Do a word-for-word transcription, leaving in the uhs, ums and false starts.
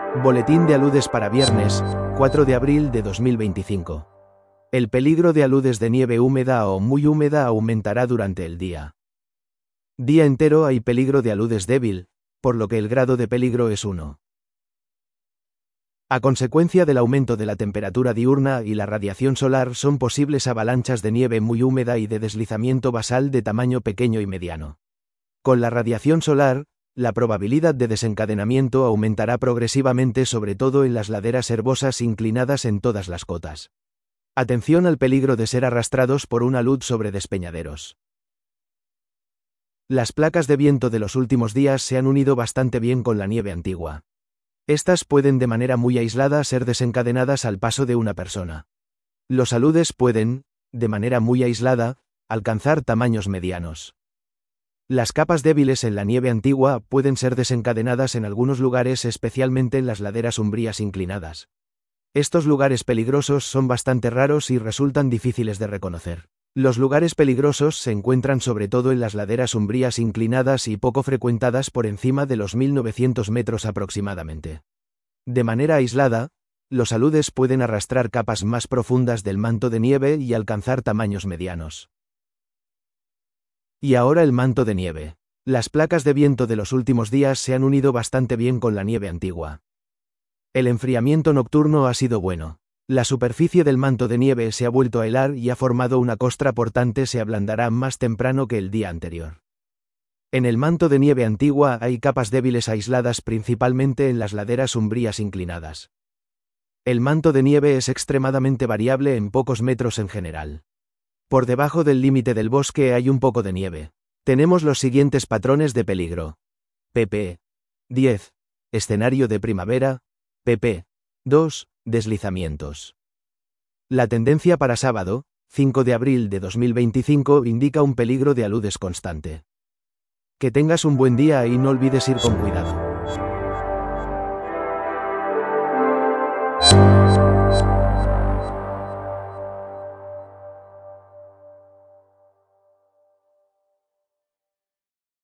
Boletín de aludes para viernes, cuatro de abril de dos mil veinticinco. El peligro de aludes de nieve húmeda o muy húmeda aumentará durante el día. Día entero hay peligro de aludes débil, por lo que el grado de peligro es uno. A consecuencia del aumento de la temperatura diurna y la radiación solar son posibles avalanchas de nieve muy húmeda y de deslizamiento basal de tamaño pequeño y mediano. Con la radiación solar, la probabilidad de desencadenamiento aumentará progresivamente, sobre todo en las laderas herbosas inclinadas en todas las cotas. Atención al peligro de ser arrastrados por un alud sobre despeñaderos. Las placas de viento de los últimos días se han unido bastante bien con la nieve antigua. Estas pueden de manera muy aislada ser desencadenadas al paso de una persona. Los aludes pueden, de manera muy aislada, alcanzar tamaños medianos. Las capas débiles en la nieve antigua pueden ser desencadenadas en algunos lugares, especialmente en las laderas umbrías inclinadas. Estos lugares peligrosos son bastante raros y resultan difíciles de reconocer. Los lugares peligrosos se encuentran sobre todo en las laderas umbrías inclinadas y poco frecuentadas por encima de los mil novecientos metros aproximadamente. De manera aislada, los aludes pueden arrastrar capas más profundas del manto de nieve y alcanzar tamaños medianos. Y ahora el manto de nieve. Las placas de viento de los últimos días se han unido bastante bien con la nieve antigua. El enfriamiento nocturno ha sido bueno. La superficie del manto de nieve se ha vuelto a helar y ha formado una costra portante. Se ablandará más temprano que el día anterior. En el manto de nieve antigua hay capas débiles aisladas principalmente en las laderas umbrías inclinadas. El manto de nieve es extremadamente variable en pocos metros en general. Por debajo del límite del bosque hay un poco de nieve. Tenemos los siguientes patrones de peligro. pp. diez. Escenario de primavera. pp. dos. Deslizamientos. La tendencia para sábado, cinco de abril de dos mil veinticinco, indica un peligro de aludes constante. Que tengas un buen día y no olvides ir con cuidado.